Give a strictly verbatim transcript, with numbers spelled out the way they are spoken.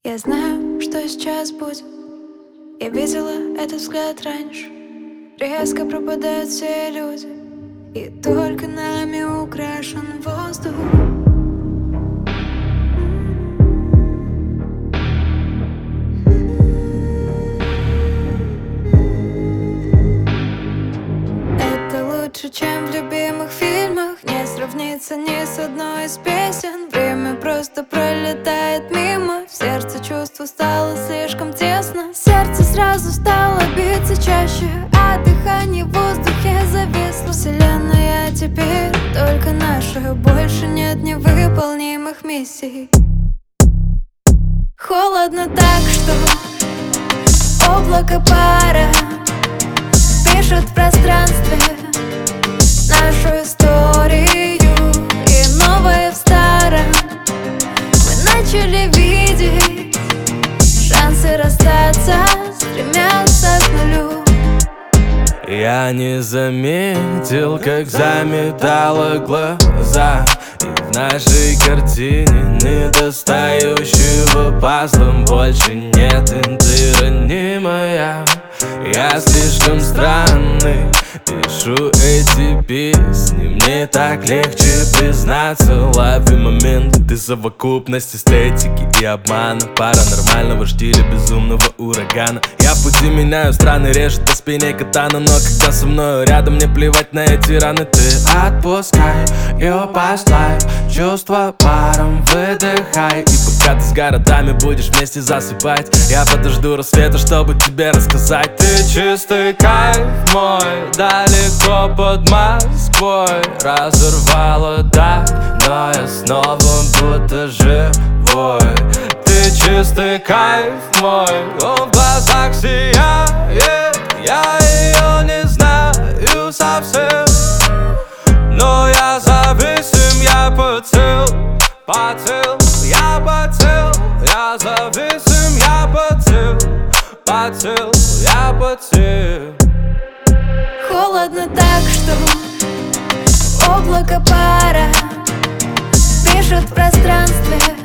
Я знаю, что сейчас будет. Я видела этот взгляд раньше. Резко пропадают все люди, и только нами украшен воздух. Это лучше, чем в любимых фильмах. Не сравнится ни с одной из песен. Время просто пролетает мимо. В сердце чувство стало слишком тесно. Сердце сразу стало биться чаще, а дыхание в воздухе зависло. Вселенная теперь только наша. Больше нет невыполнимых миссий. Холодно так, что облако пара пишет в пространстве нашу историю, и новое в старом. Мы начали видеть шансы расстаться, стремятся к нулю. Я не заметил, как заметало глаза, и в нашей картине недостающего пазла больше нет. И ты ранимая, я слишком странный, пишу эти песни, мне так легче признаться. Лови момент, ты совокупность эстетики и обмана, паранормального штиля безумного урагана. Я в пути меняю страны, режет по спине катана, но когда со мною рядом, мне плевать на эти раны. Ты отпускай ее послай, чувства паром выдыхай, и пока ты с городами будешь вместе засыпать, я подожду рассвета, чтобы тебе рассказать. Ты чистый кайф мой, далеко под Москвой разорвало так, но я снова будто живой. Ты чистый кайф мой, он в глазах сияет. Я ее не знаю совсем, но я зависим, я поцел, поцел, я поцел, я зависим, я поцел, поцел, я поцел. Холодно так, что облако пара пишет в пространстве